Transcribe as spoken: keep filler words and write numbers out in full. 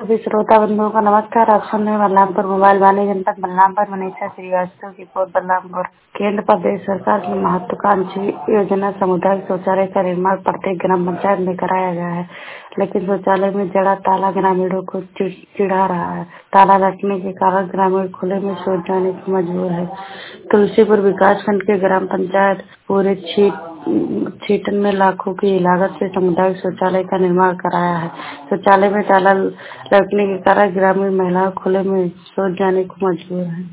सभी श्रोता बंधुओं का नमस्कार। आप सुन रहे हैं बलरामपुर मोबाइल वाणी जनपद बलरामपुर। मनीषा श्रीवास्तव की रिपोर्ट। बलरामपुर केंद्र प्रदेश सरकार की महत्वाकांक्षी योजना सामुदायिक शौचालय का निर्माण प्रत्येक ग्राम पंचायत में कराया गया है, लेकिन शौचालय में जड़ा ताला ग्रामीणों को चिढ़ा रहा है। ताला लगने के कारण ग्रामीण खुले में शौच जाने को मजबूर है। तुलसीपुर विकासखंड के ग्राम पंचायत पूरे छीटन में लाखों की लागत से सामुदायिक शौचालय का निर्माण कराया है। शौचालय में ताला लगने के कारण ग्रामीण महिलाएं खुले में शौच जाने को मजबूर हैं।